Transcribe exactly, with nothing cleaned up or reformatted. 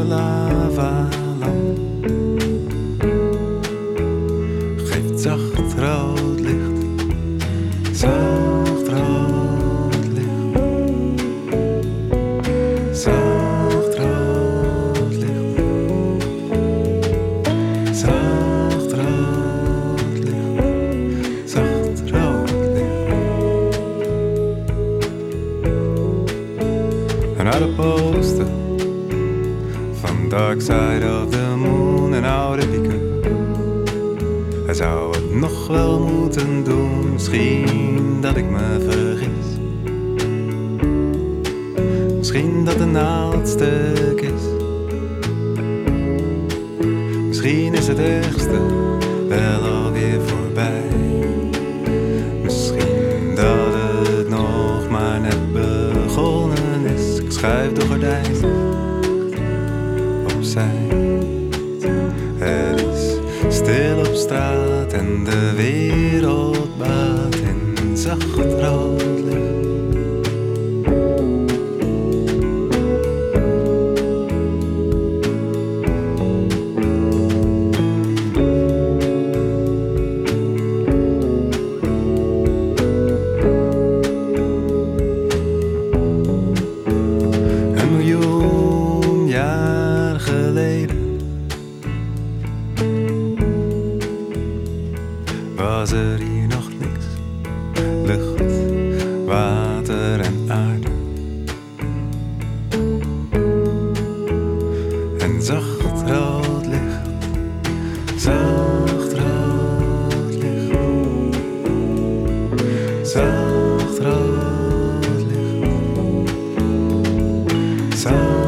lavalamp geeft zacht rood licht, zacht rood licht, zacht rood licht, zacht rood licht, zacht rood licht. En uit de poster van Dark Side of the Moon en oude pieken. Hij zou het nog wel moeten doen, misschien dat ik me vergis. Misschien dat de naald stuk is. Misschien is het ergste wel alweer voorbij. Misschien dat het nog maar net begonnen is. Ik schuif de gordijnen opzij. Het is stil op straat en de wereld baat in zacht rood licht. Een miljoen jaar geleden was er hier nog niks. Lucht, water en aarde. En zacht rood licht, zacht rood licht, zacht rood licht, zacht